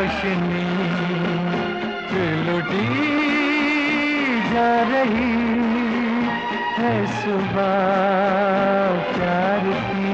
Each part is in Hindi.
रोशनी फिर लुटी जा रही है सुबह प्यार की।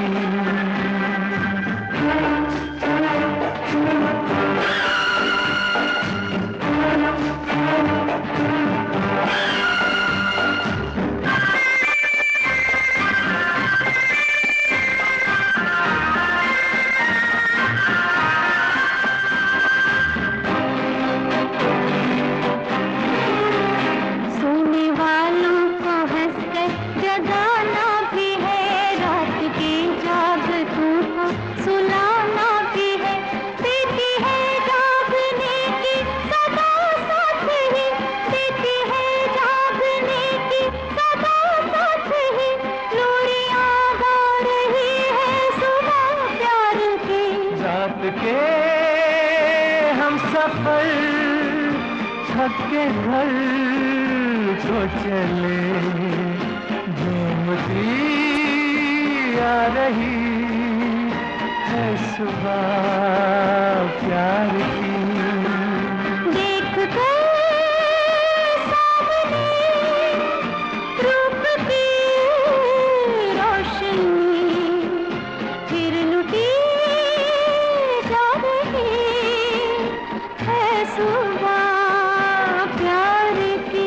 के हम सफर थक के घर को चले, झूमती आ रही है सुबह प्यार की। देख कर सामने रूप की रोशनी फिर लुटी सुबह प्यार की।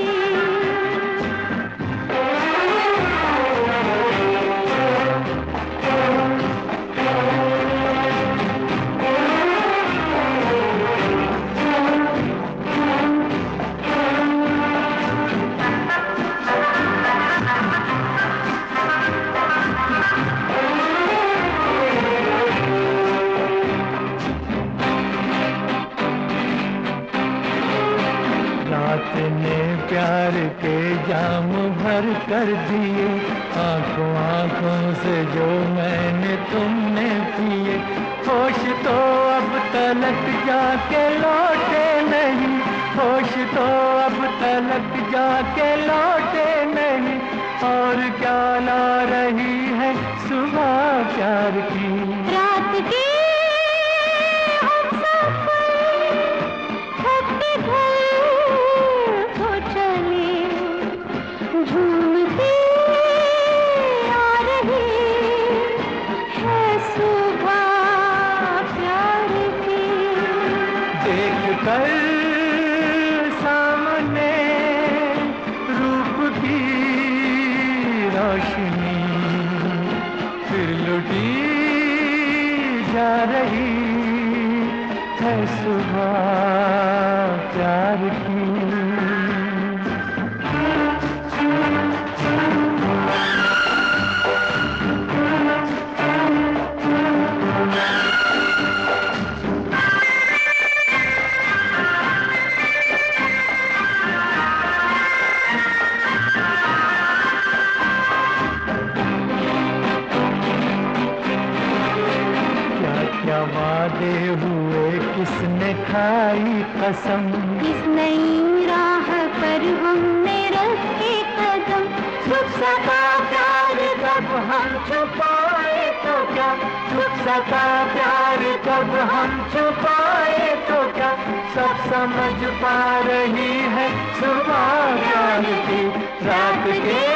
रात ने प्यार के जाम भर कर दिए, आंखों आंखों से जो मैंने तुमने पिए। होश तो अब तलक जाके लौटे नहीं, होश तो अब तलक जाके लौटे नहीं, और क्या ला रही है सुबह प्यार की। रात की झूमती आ रही है सुबह प्यार की। देख कर सामने रूप की रोशनी फिर लुटी जा रही है सुबह प्यार की। क्या वादे हुए, किसने खाई कसम, इस नई राह पर हमने रखे कदम। छुप सका प्यार कब हम छुपाए तो क्या, छुप सका प्यार कब हम छुपाए तो क्या, सब समझ पा रही है सुबह प्यार की। रात के